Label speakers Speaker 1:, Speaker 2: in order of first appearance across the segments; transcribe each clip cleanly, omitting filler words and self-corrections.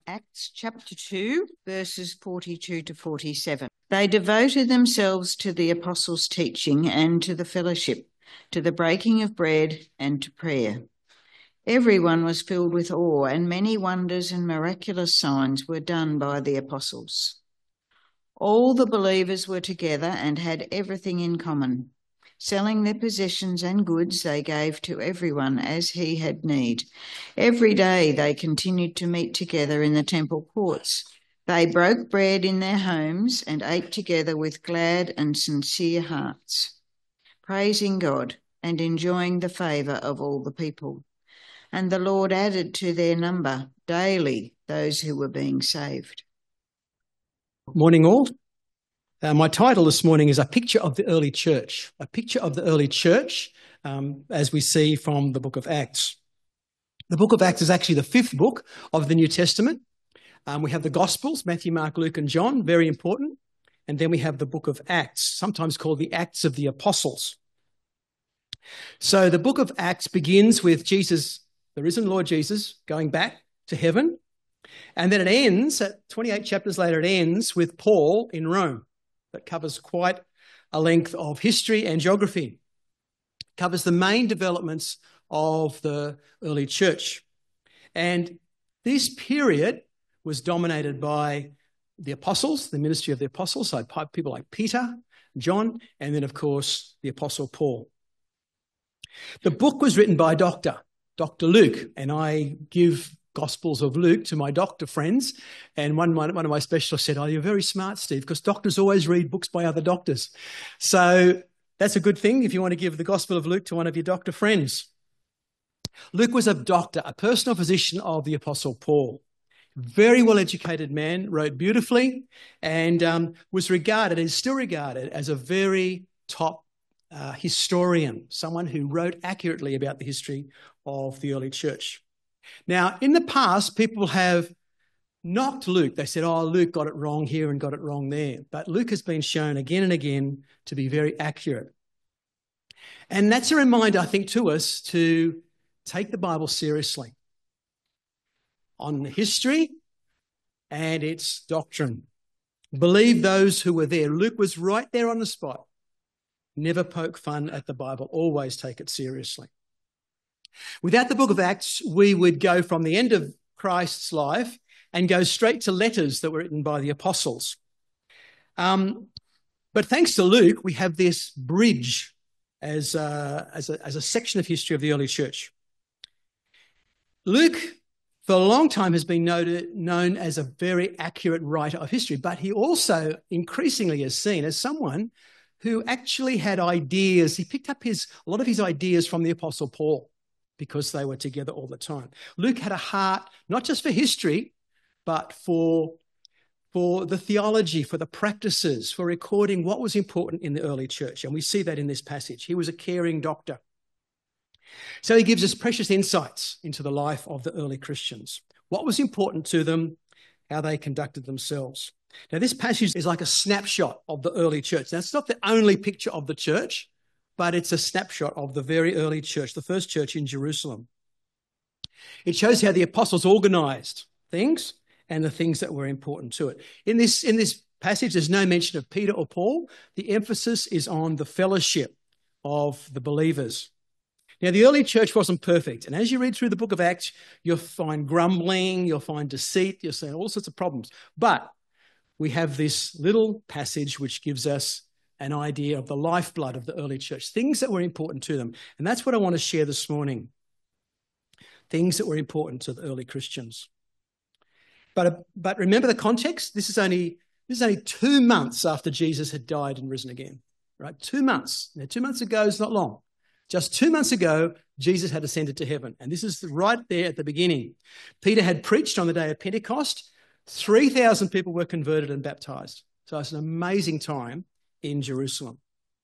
Speaker 1: Acts chapter 2, verses 42 to 47. They devoted themselves to the apostles' teaching and to the fellowship, to the breaking of bread and to prayer. Everyone was filled with awe, and many wonders and miraculous signs were done by the apostles. All the believers were together and had everything in common. Selling their possessions and goods, they gave to everyone as he had need. Every day they continued to meet together in the temple courts. They broke bread in their homes and ate together with glad and sincere hearts, praising God and enjoying the favour of all the people. And the Lord added to their number daily those who were being saved.
Speaker 2: Morning all. My title this morning is A Picture of the Early Church. A picture of the early church, as we see from the book of Acts. The book of Acts is actually the fifth book of the New Testament. We have the Gospels, Matthew, Mark, Luke and John, very important. And then we have the book of Acts, sometimes called the Acts of the Apostles. So the book of Acts begins with Jesus, the risen Lord Jesus, going back to heaven. And then it ends, at 28 chapters later, it ends with Paul in Rome. That covers quite a length of history and geography. It covers the main developments of the early church. And this period was dominated by the apostles, the ministry of the apostles, so people like Peter, John, and then, of course, the apostle Paul. The book was written by Dr. Luke, and I give Gospels of Luke to my doctor friends, and one of my specialists said, "Oh, you're very smart, Steve, because doctors always read books by other doctors." So that's a good thing if you want to give the Gospel of Luke to one of your doctor friends. Luke was a doctor, a personal physician of the Apostle Paul. Very well-educated man, wrote beautifully, and was regarded, and is still regarded, as a very top historian, someone who wrote accurately about the history of the early church. Now, in the past, people have knocked Luke. They said, "Oh, Luke got it wrong here and got it wrong there." But Luke has been shown again and again to be very accurate. And that's a reminder, I think, to us to take the Bible seriously on history and its doctrine. Believe those who were there. Luke was right there on the spot. Never poke fun at the Bible. Always take it seriously. Without the book of Acts, we would go from the end of Christ's life and go straight to letters that were written by the apostles. But thanks to Luke, we have this bridge as a section of history of the early church. Luke, for a long time, has been known as a very accurate writer of history, but he also increasingly is seen as someone who actually had ideas. He picked up a lot of his ideas from the apostle Paul, because they were together all the time. Luke had a heart, not just for history, but for the theology, for the practices, for recording what was important in the early church. And we see that in this passage. He was a caring doctor. So he gives us precious insights into the life of the early Christians, what was important to them, how they conducted themselves. Now, this passage is like a snapshot of the early church. Now, it's not the only picture of the church, but it's a snapshot of the very early church, the first church in Jerusalem. It shows how the apostles organised things and the things that were important to it. In this passage, there's no mention of Peter or Paul. The emphasis is on the fellowship of the believers. Now, the early church wasn't perfect, and as you read through the book of Acts, you'll find grumbling, you'll find deceit, you'll see all sorts of problems. But we have this little passage which gives us an idea of the lifeblood of the early church, things that were important to them. And that's what I want to share this morning, things that were important to the early Christians. But remember the context? This is only 2 months after Jesus had died and risen again, right? 2 months. Now, 2 months ago is not long. Just 2 months ago, Jesus had ascended to heaven. And this is right there at the beginning. Peter had preached on the day of Pentecost. 3,000 people were converted and baptized. So it's an amazing time in Jerusalem.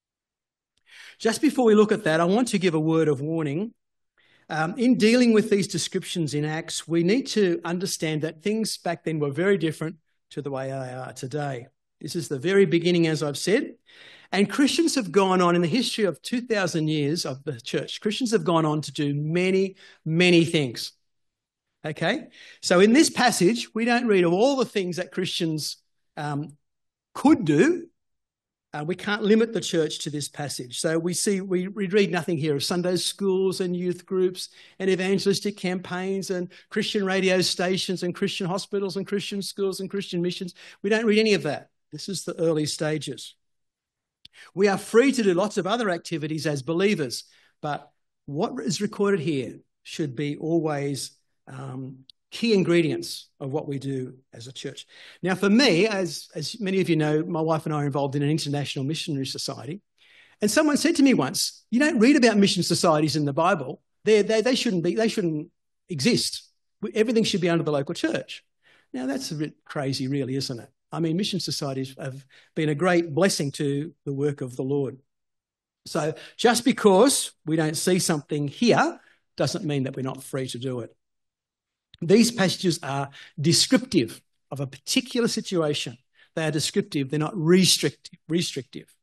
Speaker 2: Just before we look at that, I want to give a word of warning. In dealing with these descriptions in Acts, we need to understand that things back then were very different to the way they are today. This is the very beginning, as I've said. And Christians have gone on in the history of 2,000 years of the church. Christians have gone on to do many, many things. Okay? So in this passage, we don't read of all the things that Christians could do. We can't limit the church to this passage. So we read nothing here of Sunday schools and youth groups and evangelistic campaigns and Christian radio stations and Christian hospitals and Christian schools and Christian missions. We don't read any of that. This is the early stages. We are free to do lots of other activities as believers, but what is recorded here should be always key ingredients of what we do as a church. Now, for me, as many of you know, my wife and I are involved in an international missionary society. And someone said to me once, you don't read about mission societies in the Bible. They shouldn't exist. Everything should be under the local church. Now, that's a bit crazy, really, isn't it? I mean, mission societies have been a great blessing to the work of the Lord. So just because we don't see something here doesn't mean that we're not free to do it. These passages are descriptive of a particular situation. They are descriptive. They're not restrictive.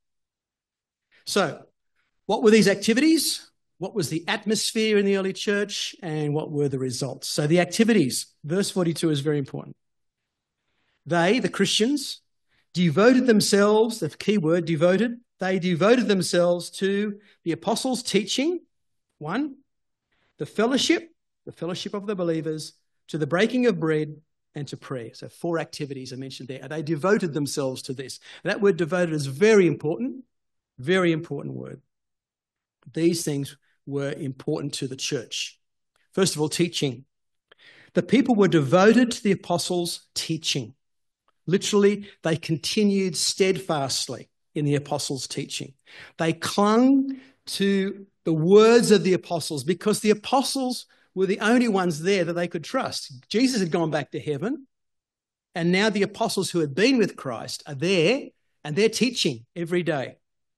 Speaker 2: So what were these activities? What was the atmosphere in the early church? And what were the results? So the activities, verse 42 is very important. They, the Christians, devoted themselves, the key word, devoted, they devoted themselves to the apostles' teaching, one, the fellowship of the believers, to the breaking of bread, and to prayer. So 4 activities are mentioned there. They devoted themselves to this. That word devoted is very important word. These things were important to the church. First of all, teaching. The people were devoted to the apostles' teaching. Literally, they continued steadfastly in the apostles' teaching. They clung to the words of the apostles because the apostles were the only ones there that they could trust. Jesus had gone back to heaven, and now the apostles who had been with Christ are there, and they're teaching every day.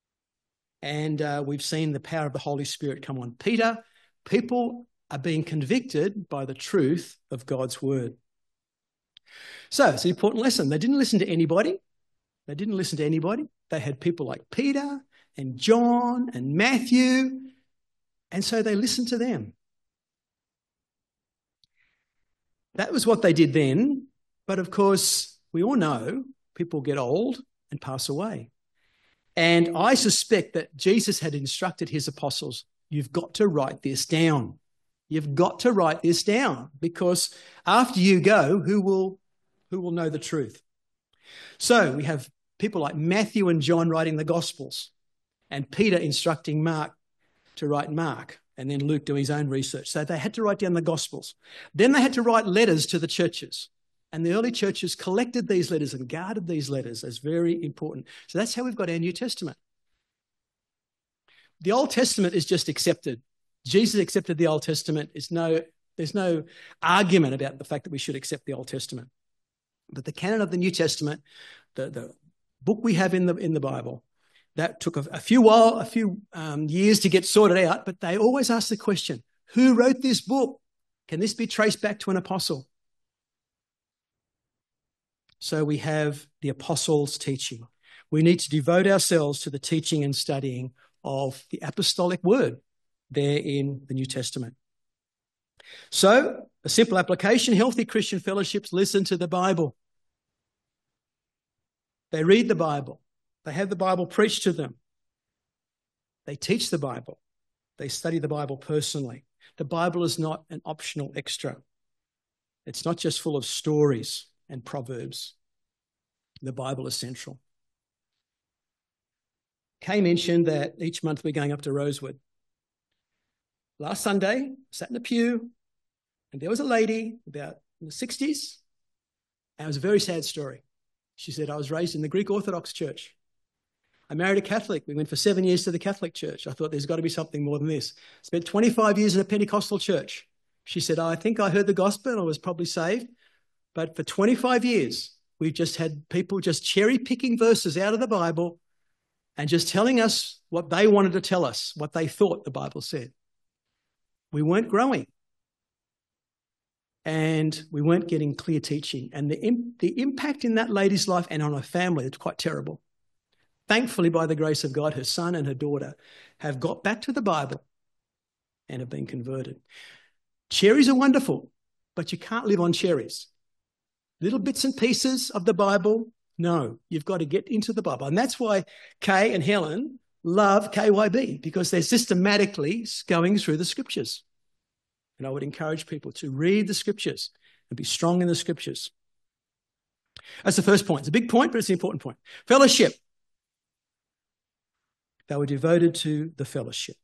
Speaker 2: And we've seen the power of the Holy Spirit come on Peter. People are being convicted by the truth of God's word. So it's an important lesson. They didn't listen to anybody. They had people like Peter and John and Matthew, and so they listened to them. That was what they did then. But of course, we all know people get old and pass away. And I suspect that Jesus had instructed his apostles, you've got to write this down. You've got to write this down because after you go, who will know the truth? So we have people like Matthew and John writing the Gospels and Peter instructing Mark to write Mark. And then Luke doing his own research. So they had to write down the Gospels. Then they had to write letters to the churches. And the early churches collected these letters and guarded these letters as very important. So that's how we've got our New Testament. The Old Testament is just accepted. Jesus accepted the Old Testament. There's no argument about the fact that we should accept the Old Testament. But the canon of the New Testament, the book we have in the Bible, that took a few years to get sorted out, but they always ask the question, who wrote this book? Can this be traced back to an apostle? So we have the apostles' teaching. We need to devote ourselves to the teaching and studying of the apostolic word there in the New Testament. So a simple application, healthy Christian fellowships listen to the Bible. They read the Bible. They have the Bible preached to them. They teach the Bible. They study the Bible personally. The Bible is not an optional extra. It's not just full of stories and proverbs. The Bible is central. Kay mentioned that each month we're going up to Rosewood. Last Sunday, I sat in the pew, and there was a lady about in the 60s, and it was a very sad story. She said, I was raised in the Greek Orthodox Church. I married a Catholic. We went for 7 years to the Catholic Church. I thought there's got to be something more than this. Spent 25 years in a Pentecostal church. She said, I think I heard the gospel and I was probably saved. But for 25 years, we've just had people just cherry-picking verses out of the Bible and just telling us what they wanted to tell us, what they thought the Bible said. We weren't growing. And we weren't getting clear teaching. And the impact in that lady's life and on her family, it's quite terrible. Thankfully, by the grace of God, her son and her daughter have got back to the Bible and have been converted. Cherries are wonderful, but you can't live on cherries. Little bits and pieces of the Bible, no, you've got to get into the Bible. And that's why Kay and Helen love KYB, because they're systematically going through the scriptures. And I would encourage people to read the scriptures and be strong in the scriptures. That's the first point. It's a big point, but it's an important point. Fellowship. They were devoted to the fellowship.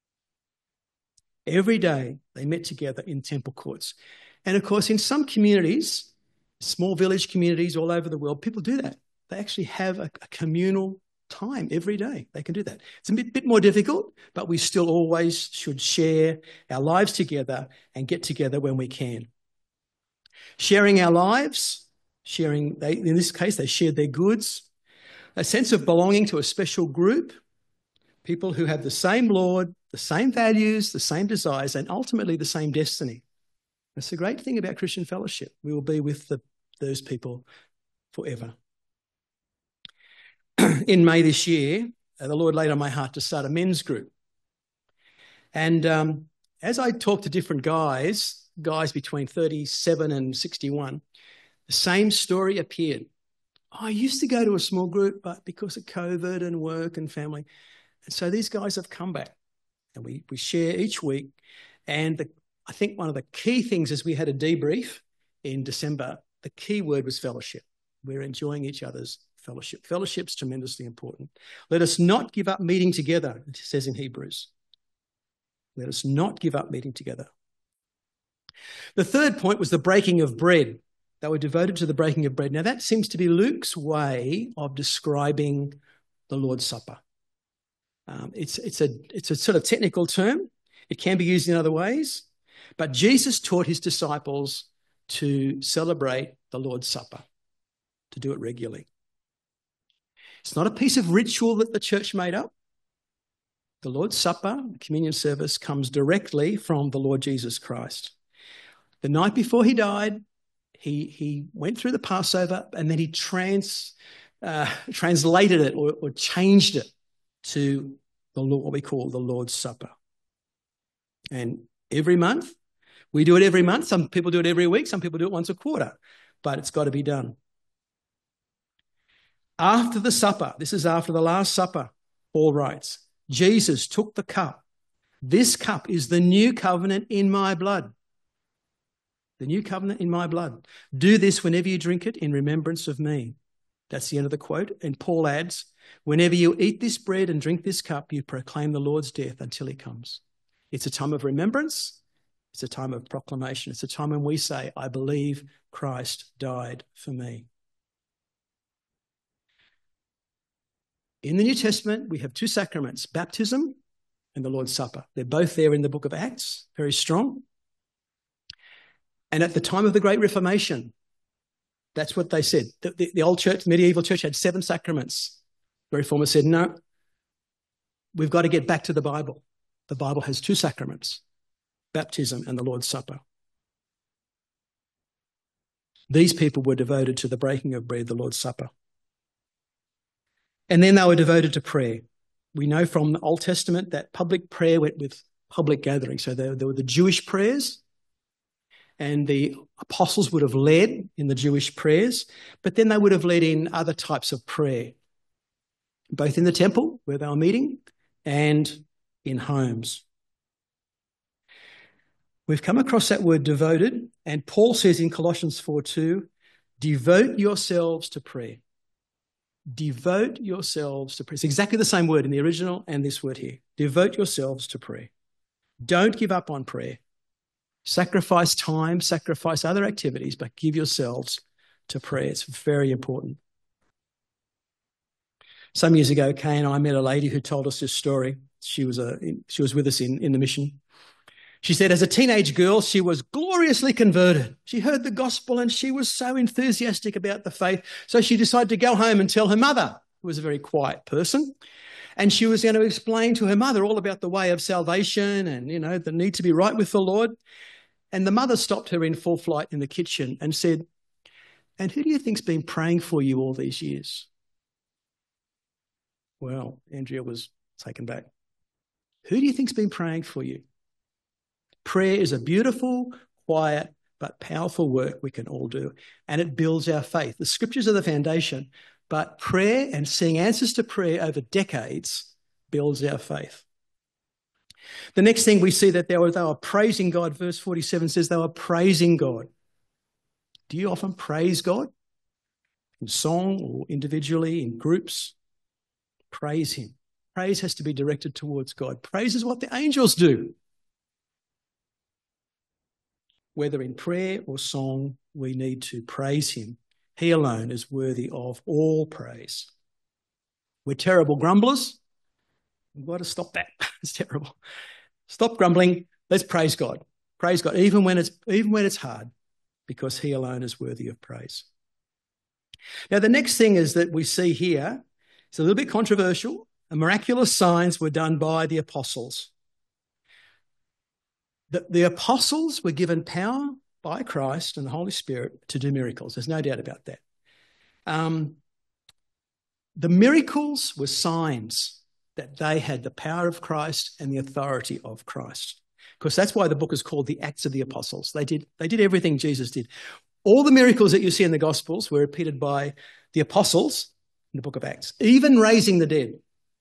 Speaker 2: Every day they met together in temple courts. And of course, in some communities, small village communities all over the world, people do that. They actually have a communal time every day. They can do that. It's a bit more difficult, but we still always should share our lives together and get together when we can. Sharing our lives, in this case, they shared their goods, a sense of belonging to a special group, people who have the same Lord, the same values, the same desires, and ultimately the same destiny. That's the great thing about Christian fellowship. We will be with those people forever. In May this year, the Lord laid on my heart to start a men's group. And as I talked to different guys between 37 and 61, the same story appeared. I used to go to a small group, but because of COVID and work and family. And so these guys have come back, and we share each week. And I think one of the key things is we had a debrief in December. The key word was fellowship. We're enjoying each other's fellowship. Fellowship's tremendously important. Let us not give up meeting together, it says in Hebrews. Let us not give up meeting together. The third point was the breaking of bread. They were devoted to the breaking of bread. Now, that seems to be Luke's way of describing the Lord's Supper. It's a sort of technical term. It can be used in other ways. But Jesus taught his disciples to celebrate the Lord's Supper, to do it regularly. It's not a piece of ritual that the church made up. The Lord's Supper, the communion service, comes directly from the Lord Jesus Christ. The night before he died, he went through the Passover, and then he translated it or changed it to what we call the Lord's Supper. And every month, we do it every month. Some people do it every week. Some people do it once a quarter, but it's got to be done. After the supper, this is after the Last Supper, Paul writes, Jesus took the cup. This cup is the new covenant in my blood. The new covenant in my blood. Do this whenever you drink it in remembrance of me. That's the end of the quote. And Paul adds, whenever you eat this bread and drink this cup, you proclaim the Lord's death until he comes. It's a time of remembrance. It's a time of proclamation. It's a time when we say, I believe Christ died for me. In the New Testament, we have two sacraments, baptism and the Lord's Supper. They're both there in the book of Acts, very strong. And at the time of the Great Reformation, that's what they said. The old church, the medieval church, had 7 sacraments. The Reformers said, no, we've got to get back to the Bible. The Bible has 2 sacraments, baptism and the Lord's Supper. These people were devoted to the breaking of bread, the Lord's Supper. And then they were devoted to prayer. We know from the Old Testament that public prayer went with public gathering. So there were the Jewish prayers, and the apostles would have led in the Jewish prayers, but then they would have led in other types of prayer, both in the temple where they were meeting and in homes. We've come across that word devoted, and Paul says in Colossians 4:2, devote yourselves to prayer. Devote yourselves to prayer. It's exactly the same word in the original and this word here. Devote yourselves to prayer. Don't give up on prayer. Sacrifice time, sacrifice other activities, but give yourselves to prayer. It's very important. Some years ago, Kay and I met a lady who told us this story. She was with us in the mission. She said, as a teenage girl, she was gloriously converted. She heard the gospel and she was so enthusiastic about the faith. So she decided to go home and tell her mother, who was a very quiet person. And she was going to explain to her mother all about the way of salvation and, the need to be right with the Lord. And the mother stopped her in full flight in the kitchen and said, and who do you think's been praying for you all these years? Well, Andrea was taken back. Who do you think's been praying for you? Prayer is a beautiful, quiet, but powerful work we can all do. And it builds our faith. The scriptures are the foundation, but prayer and seeing answers to prayer over decades builds our faith. The next thing we see that they were praising God. Verse 47 says they were praising God. Do you often praise God? In song or individually, in groups? Praise him. Praise has to be directed towards God. Praise is what the angels do. Whether in prayer or song, we need to praise him. He alone is worthy of all praise. We're terrible grumblers. We've got to stop that. It's terrible. Stop grumbling. Let's praise God. Praise God, even when it's hard, because he alone is worthy of praise. Now, the next thing is that we see here, it's a little bit controversial. Miraculous signs were done by the apostles. The apostles were given power by Christ and the Holy Spirit to do miracles. There's no doubt about that. The miracles were signs that they had the power of Christ and the authority of Christ. Because that's why the book is called the Acts of the Apostles. They did everything Jesus did. All the miracles that you see in the Gospels were repeated by the apostles in the book of Acts, even raising the dead.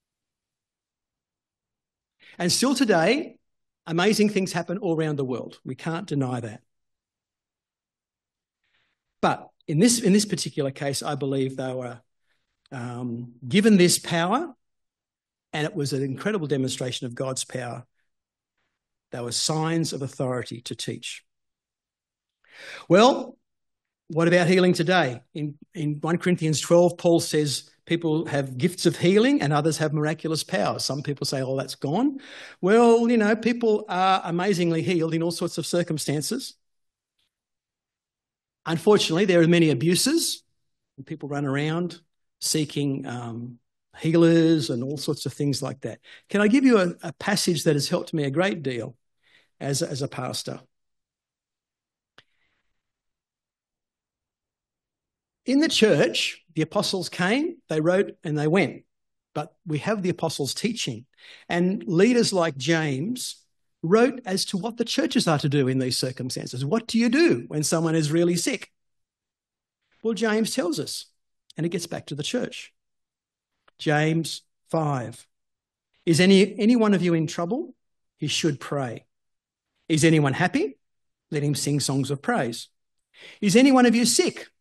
Speaker 2: And still today, amazing things happen all around the world. We can't deny that. But in this particular case, I believe they were given this power, and it was an incredible demonstration of God's power. They were signs of authority to teach. Well, what about healing today? In 1 Corinthians 12, Paul says people have gifts of healing and others have miraculous powers. Some people say, oh, that's gone. Well, people are amazingly healed in all sorts of circumstances. Unfortunately, there are many abuses, and people run around seeking healers and all sorts of things like that. Can I give you a passage that has helped me a great deal as a pastor? In the church, the apostles came, they wrote, and they went. But we have the apostles' teaching. And leaders like James wrote as to what the churches are to do in these circumstances. What do you do when someone is really sick? Well, James tells us, and it gets back to the church. James 5. Is any one of you in trouble? He should pray. Is anyone happy? Let him sing songs of praise. Is any one of you sick?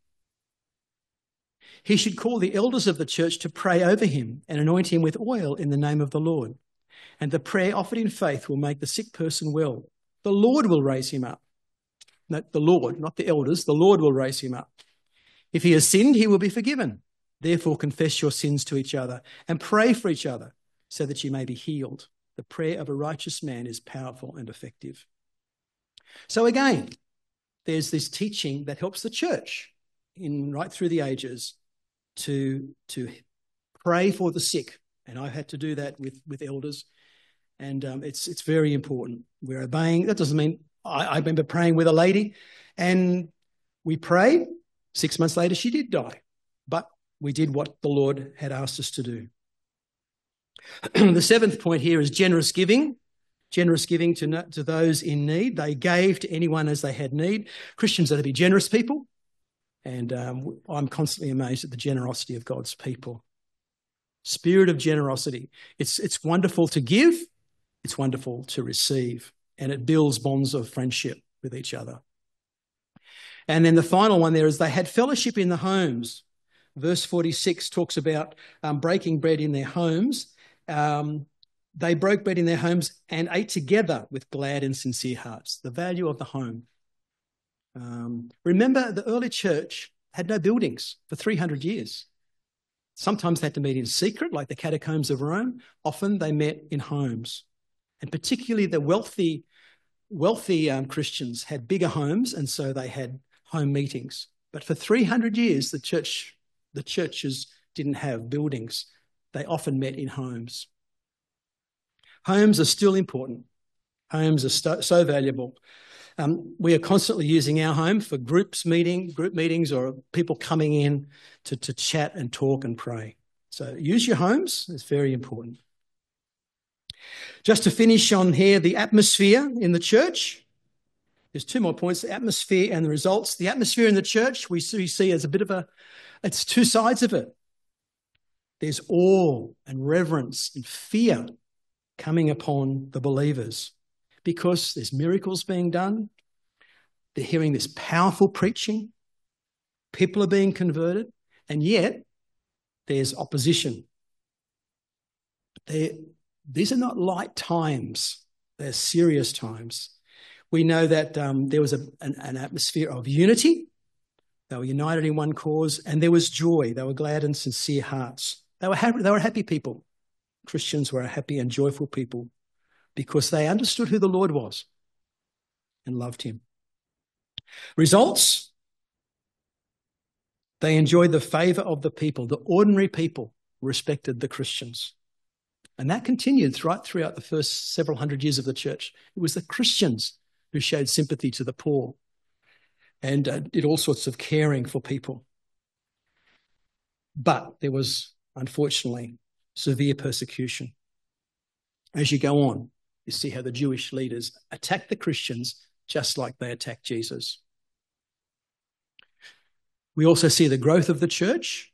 Speaker 2: He should call the elders of the church to pray over him and anoint him with oil in the name of the Lord. And the prayer offered in faith will make the sick person well. The Lord will raise him up. No, the Lord, not the elders. The Lord will raise him up. If he has sinned, he will be forgiven. Therefore, confess your sins to each other and pray for each other so that you may be healed. The prayer of a righteous man is powerful and effective. So again, there's this teaching that helps the church right through the ages to pray for the sick. And I've had to do that with elders. And it's very important. We're obeying. That doesn't mean I remember praying with a lady and we prayed. 6 months later, she did die. But we did what the Lord had asked us to do. The seventh point here is generous giving. Generous giving to those in need. They gave to anyone as they had need. Christians are to be generous people. And I'm constantly amazed at the generosity of God's people. Spirit of generosity. It's wonderful to give. It's wonderful to receive. And it builds bonds of friendship with each other. And then the final one there is they had fellowship in the homes. Verse 46 talks about breaking bread in their homes. They broke bread in their homes and ate together with glad and sincere hearts. The value of the home. Remember, the early church had no buildings for 300 years. Sometimes they had to meet in secret, like the catacombs of Rome. Often they met in homes. And particularly the wealthy Christians had bigger homes, and so they had home meetings. But for 300 years, the churches didn't have buildings. They often met in homes. Homes are still important. Homes are so valuable. We are constantly using our home for group meetings or people coming in to chat and talk and pray. So use your homes. It's very important. Just to finish on here, the atmosphere in the church. There's two more points, the atmosphere and the results. The atmosphere in the church we see as a bit of it's two sides of it. There's awe and reverence and fear coming upon the believers because there's miracles being done. They're hearing this powerful preaching. People are being converted, and yet there's opposition. These are not light times. They're serious times. We know that there was an atmosphere of unity. They were united in one cause, and there was joy. They were glad and sincere hearts. They were happy people. Christians were a happy and joyful people because they understood who the Lord was and loved him. Results, they enjoyed the favour of the people. The ordinary people respected the Christians. And that continued right throughout the first several hundred years of the church. It was the Christians who showed sympathy to the poor and did all sorts of caring for people. But there was, unfortunately, severe persecution. As you go on, you see how the Jewish leaders attacked the Christians just like they attacked Jesus. We also see the growth of the church.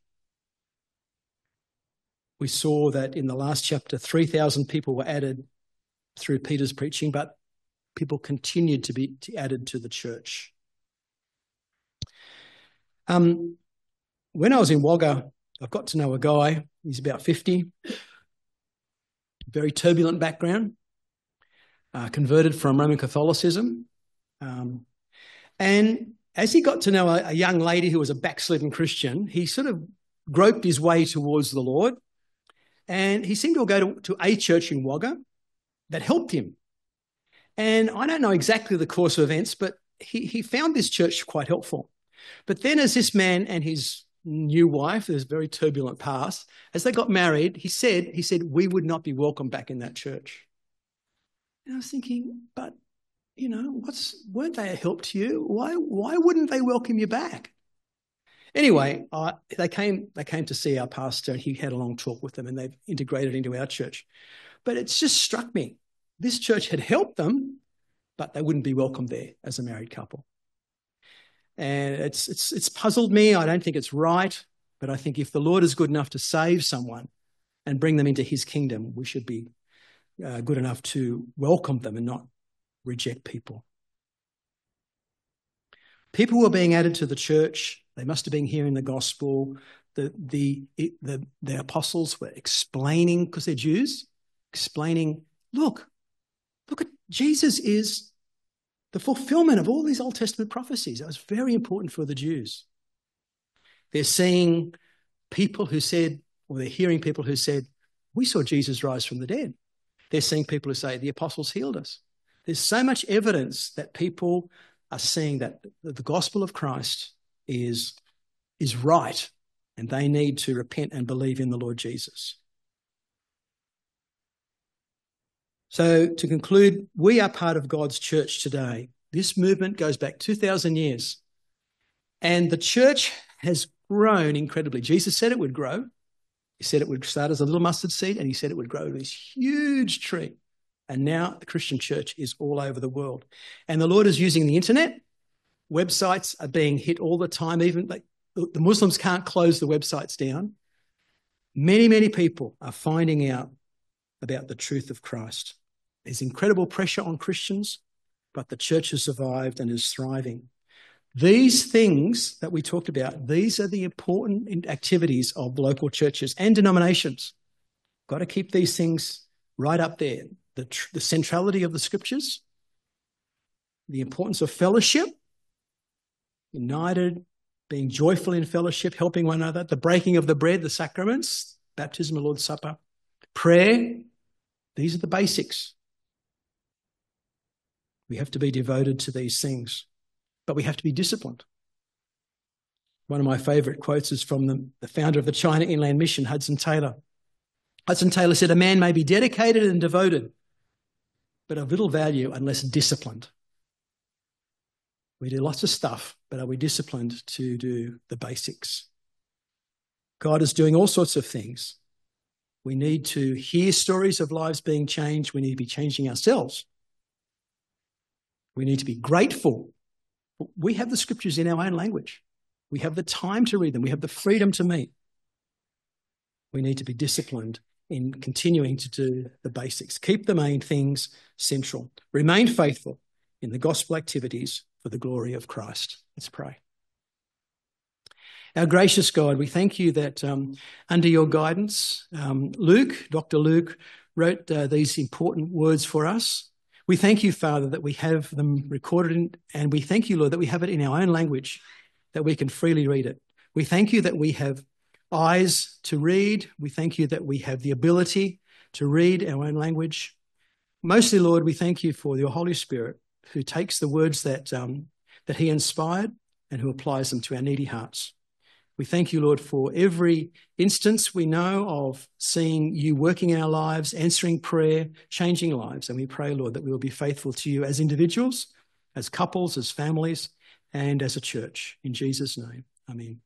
Speaker 2: We saw that in the last chapter, 3,000 people were added through Peter's preaching, but people continued to be added to the church. When I was in Wagga, I got to know a guy. He's about 50, very turbulent background, converted from Roman Catholicism. And as he got to know a young lady who was a backslidden Christian, he sort of groped his way towards the Lord. And he seemed to go to a church in Wagga that helped him. And I don't know exactly the course of events, but he found this church quite helpful. But then as this man and his new wife, there's a very turbulent past, as they got married, he said, we would not be welcome back in that church. And I was thinking, but, you know, weren't they a help to you? Why wouldn't they welcome you back? Anyway, they came to see our pastor, and he had a long talk with them, and they've integrated into our church. But it's just struck me. This church had helped them, but they wouldn't be welcome there as a married couple. And it's puzzled me. I don't think it's right, but I think if the Lord is good enough to save someone and bring them into his kingdom, we should be good enough to welcome them and not reject people. People were being added to the church. They must have been hearing the gospel. The apostles were explaining, because they're Jews, explaining, look at Jesus is the fulfillment of all these Old Testament prophecies. That was very important for the Jews. They're seeing people who said, or they're hearing people who said, we saw Jesus rise from the dead. They're seeing people who say, the apostles healed us. There's so much evidence that people are seeing that the gospel of Christ is right, and they need to repent and believe in the Lord Jesus. So to conclude, we are part of God's church today. This movement goes back 2,000 years, and the church has grown incredibly. Jesus said it would grow. He said it would start as a little mustard seed, and he said it would grow to this huge tree. And now the Christian church is all over the world. And the Lord is using the internet. Websites are being hit all the time. Even the Muslims can't close the websites down. Many, many people are finding out about the truth of Christ. There's incredible pressure on Christians, but the church has survived and is thriving. These things that we talked about, these are the important activities of local churches and denominations. Got to keep these things right up there. The centrality of the scriptures, the importance of fellowship, united, being joyful in fellowship, helping one another, the breaking of the bread, the sacraments, baptism, the Lord's Supper, prayer. These are the basics. We have to be devoted to these things, but we have to be disciplined. One of my favourite quotes is from the founder of the China Inland Mission, Hudson Taylor. Hudson Taylor said, "A man may be dedicated and devoted, but of little value unless disciplined." We do lots of stuff, but are we disciplined to do the basics? God is doing all sorts of things. We need to hear stories of lives being changed. We need to be changing ourselves. We need to be grateful. We have the scriptures in our own language. We have the time to read them. We have the freedom to meet. We need to be disciplined in continuing to do the basics. Keep the main things central. Remain faithful in the gospel activities for the glory of Christ. Let's pray. Our gracious God, we thank you that under your guidance, Dr. Luke, wrote these important words for us. We thank you, Father, that we have them recorded, and we thank you, Lord, that we have it in our own language, that we can freely read it. We thank you that we have eyes to read. We thank you that we have the ability to read our own language. Mostly, Lord, we thank you for your Holy Spirit, who takes the words that he inspired and who applies them to our needy hearts. We thank you, Lord, for every instance we know of seeing you working in our lives, answering prayer, changing lives. And we pray, Lord, that we will be faithful to you as individuals, as couples, as families, and as a church. In Jesus' name, amen.